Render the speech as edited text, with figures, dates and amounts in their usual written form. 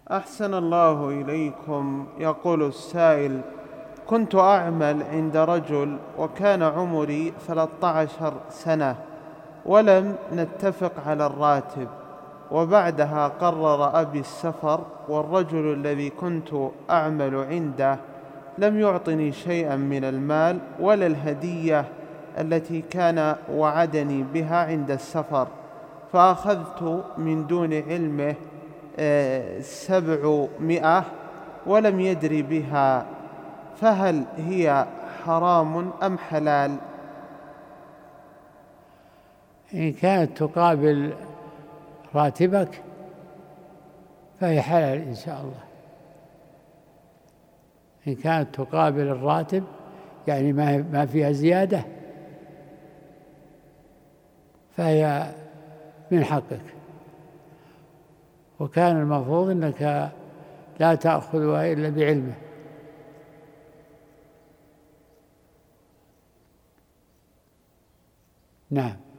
أحسن الله إليكم. يقول السائل: كنت أعمل عند رجل وكان عمري 13 سنة ولم نتفق على الراتب، وبعدها قرر أبي السفر، والرجل الذي كنت أعمل عنده لم يعطني شيئا من المال ولا الهدية التي كان وعدني بها عند السفر، فأخذت من دون علمه 700 ولم يدري بها، فهل هي حرام أم حلال؟ إن كانت تقابل راتبك فهي حلال إن شاء الله. إن كانت تقابل الراتب يعني ما فيها زيادة فهي من حقك، وكان المفروض أنك لا تأخذها إلا بعلمه. نعم.